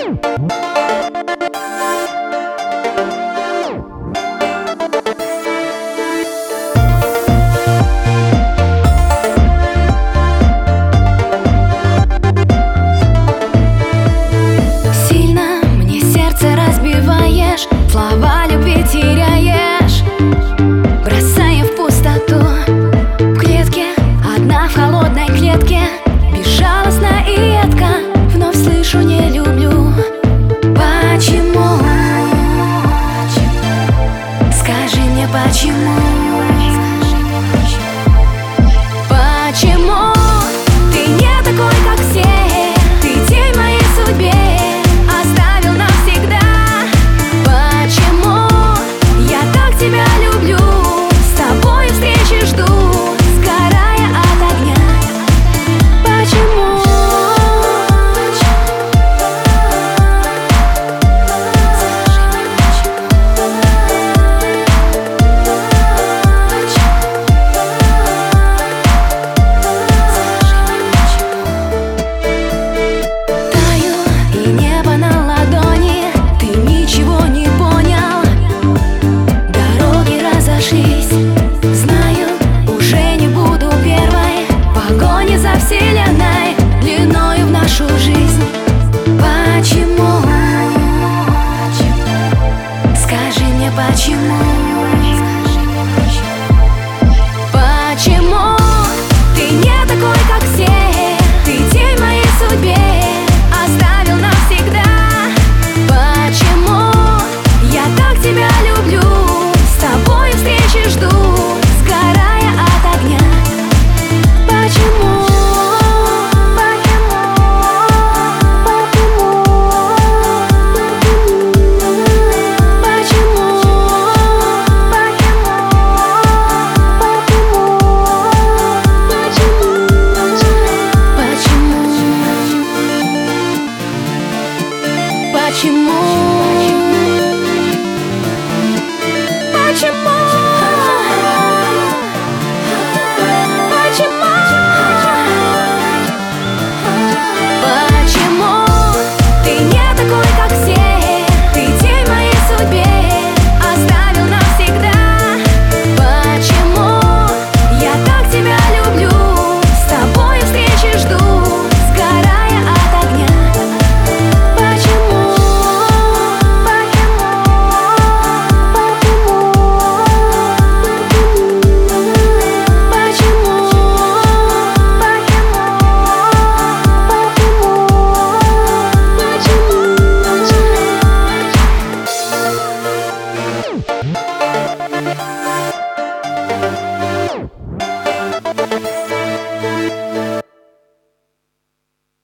Сильно мне сердце разбиваешь, слова любви теряешь, бросая в пустоту. В клетке, одна в холодной клетке, безжалостно и едко вновь слышу «не люблю». Почему? Скажи мне, почему? Почему ты не такой, как все? Ты тень в моей судьбе оставил навсегда. Почему я так тебя люблю, с тобой встречи жду, сгорая от огня? Почему? Знаю, уже не буду первой в погоне за вселенной, длиною в нашу жизнь. Почему? Скажи мне, почему? Почему ты не такой, как все? Ты тень в моей судьбе оставил навсегда. Почему я так тебя люблю, с тобой встречи жду, сгорая от огня? Почему? Почему?